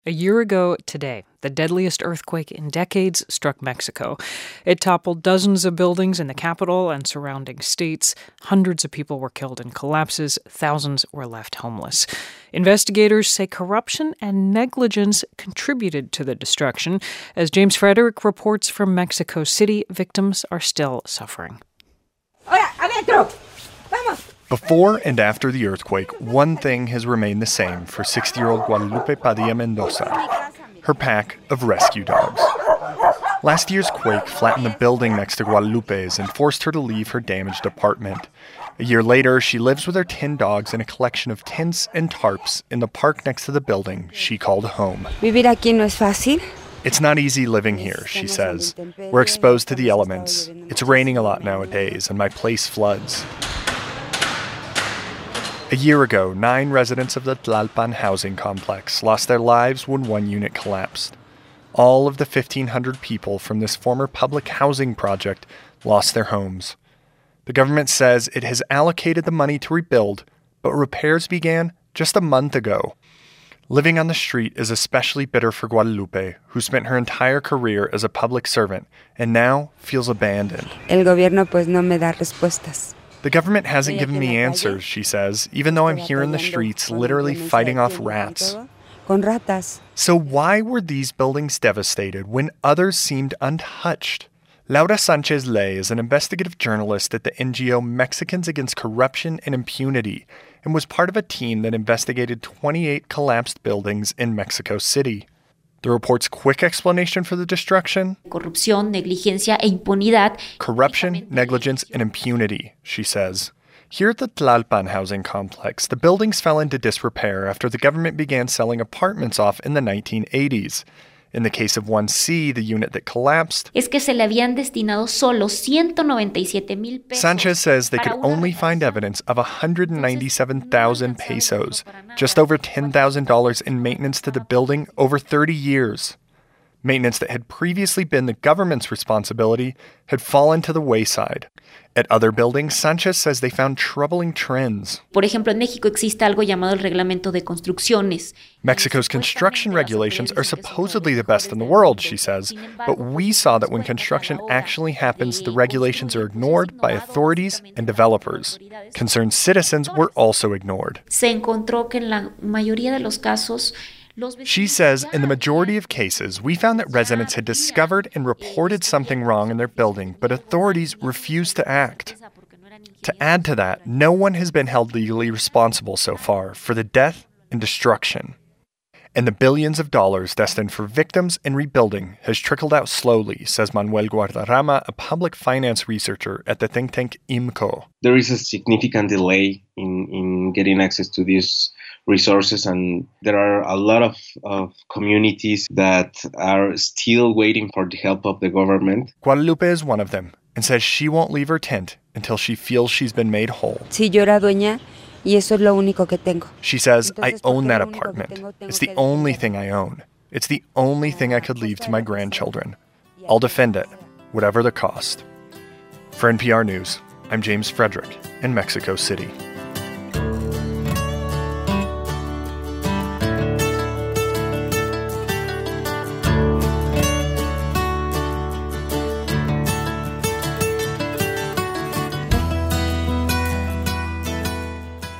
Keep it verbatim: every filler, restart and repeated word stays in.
A year ago today, the deadliest earthquake in decades struck Mexico. It toppled dozens of buildings in the capital and surrounding states. Hundreds of people were killed in collapses. Thousands were left homeless. Investigators say corruption and negligence contributed to the destruction. As James Frederick reports from Mexico City, victims are still suffering. Before and after the earthquake, one thing has remained the same for sixty-year-old Guadalupe Padilla Mendoza, her pack of rescue dogs. Last year's quake flattened the building next to Guadalupe's and forced her to leave her damaged apartment. A year later, she lives with her ten dogs in a collection of tents and tarps in the park next to the building she called home. Vivir aquí no es fácil. It's not easy living here, she says. We're exposed to the elements. It's raining a lot nowadays, and my place floods. A year ago, nine residents of the Tlalpan housing complex lost their lives when one unit collapsed. All of the fifteen hundred people from this former public housing project lost their homes. The government says it has allocated the money to rebuild, but repairs began just a month ago. Living on the street is especially bitter for Guadalupe, who spent her entire career as a public servant and now feels abandoned. El gobierno pues no me da respuestas. The government hasn't given me answers, she says, even though I'm here in the streets literally fighting off rats. So why were these buildings devastated when others seemed untouched? Laura Sanchez Ley is an investigative journalist at the N G O Mexicans Against Corruption and Impunity and was part of a team that investigated twenty-eight collapsed buildings in Mexico City. The report's quick explanation for the destruction? Corrupción, negligencia e impunidad. Corruption, negligence, and impunity, she says. Here at the Tlalpan housing complex, the buildings fell into disrepair after the government began selling apartments off in the nineteen eighties. In the case of one C, the unit that collapsed, es que se le habían destinado solo ciento noventa y siete mil pesos. Sanchez says they could only find evidence of one hundred ninety-seven thousand pesos, just over ten thousand dollars in maintenance to the building over thirty years. Maintenance that had previously been the government's responsibility had fallen to the wayside. At other buildings, Sanchez says they found troubling trends. Por ejemplo, en México existe algo llamado el Reglamento de Construcciones. Mexico's construction regulations are supposedly the best in the world, she says, but we saw that when construction actually happens, the regulations are ignored by authorities and developers. Concerned citizens were also ignored. Se encontró que en la mayoría de los casos She says, in the majority of cases, we found that residents had discovered and reported something wrong in their building, but authorities refused to act. To add to that, no one has been held legally responsible so far for the death and destruction. And the billions of dollars destined for victims and rebuilding has trickled out slowly, says Manuel Guadarrama, a public finance researcher at the think tank I M C O. There is a significant delay in, in getting access to these resources, and there are a lot of, of communities that are still waiting for the help of the government. Guadalupe is one of them and says she won't leave her tent until she feels she's been made whole. Si yo era dueña, y eso es lo único que tengo. She says, I own that apartment. It's the only thing I own. It's the only thing I could leave to my grandchildren. I'll defend it, whatever the cost. For N P R News, I'm James Frederick in Mexico City.